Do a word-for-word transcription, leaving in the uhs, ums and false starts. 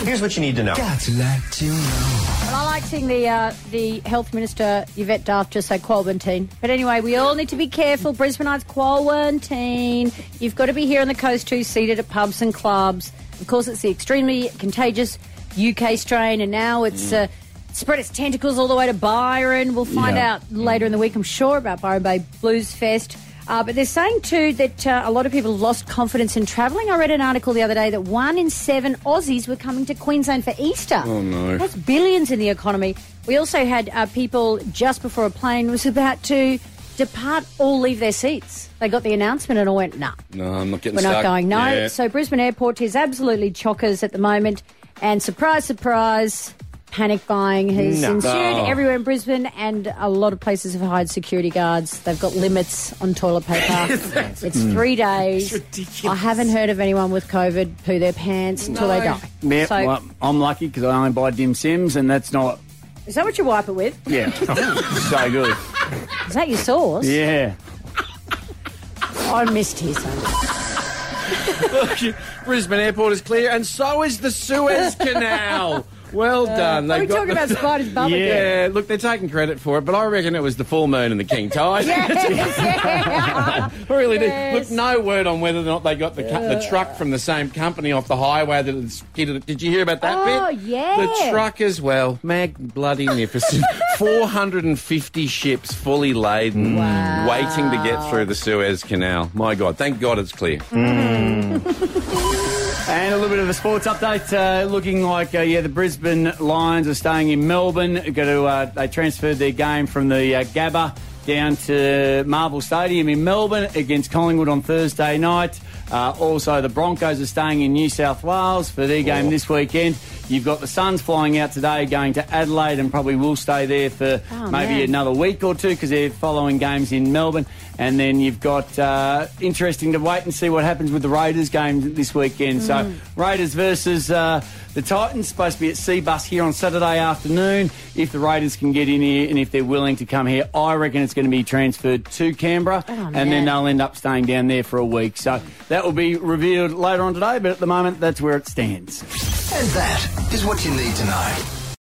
here's what you need to know. Got to let you know. Well, I like seeing the uh, the Health Minister, Yvette Duff, just say quarantine. But anyway, we all need to be careful. Brisbaneites, quarantine. You've got to be here on the coast too, seated at pubs and clubs. Of course, it's the extremely contagious U K strain, and now it's uh, spread its tentacles all the way to Byron. We'll find Yeah. out later in the week, I'm sure, about Byron Bay Blues Fest. Uh, but they're saying, too, that uh, a lot of people lost confidence in travelling. I read an article the other day that one in seven Aussies were coming to Queensland for Easter. Oh, no. That's billions in the economy. We also had uh, people just before a plane was about to depart all leave their seats. They got the announcement and all went, nah, No, I'm not getting we're stuck. not going. No. Yeah. So Brisbane Airport is absolutely chockers at the moment. And surprise, surprise, panic buying has No. ensued Oh. everywhere in Brisbane, and a lot of places have hired security guards. They've got limits on toilet paper. It's three days. ridiculous. I haven't heard of anyone with COVID poo their pants until they die. Yeah, So, well, I'm lucky because I only buy Dim Sims, and that's not. is that what you wipe it with? Yeah, so good. Is that your sauce? Yeah. I missed here something. Brisbane Airport is clear, and so is the Suez Canal. Well done. Are They we got talking the- about Spider's bum again? Yeah, look, they're taking credit for it, but I reckon it was the full moon and the king tide. Yeah. I really Yes. do. Look, no word on whether or not they got the cu- the truck from the same company off the highway that it's hit it. Did you hear about that Oh, bit? yeah. The truck as well. Magnificent. four hundred fifty ships fully laden, Wow. waiting to get through the Suez Canal. My God, thank God it's clear. And a little bit of a sports update. Uh, looking like, uh, yeah, the Brisbane Lions are staying in Melbourne. Got to, uh, they transferred their game from the uh, Gabba down to Marvel Stadium in Melbourne against Collingwood on Thursday night. Uh, also, the Broncos are staying in New South Wales for their game this weekend. You've got the Suns flying out today, going to Adelaide, and probably will stay there for Oh, maybe man. another week or two because they're following games in Melbourne. And then you've got uh, interesting to wait and see what happens with the Raiders game this weekend. So Raiders versus uh, the Titans, supposed to be at Seabus here on Saturday afternoon. If the Raiders can get in here and if they're willing to come here, I reckon it's going to be transferred to Canberra, Oh, and man. then they'll end up staying down there for a week. So that will be revealed later on today, but at the moment, that's where it stands. And that is what you need to know.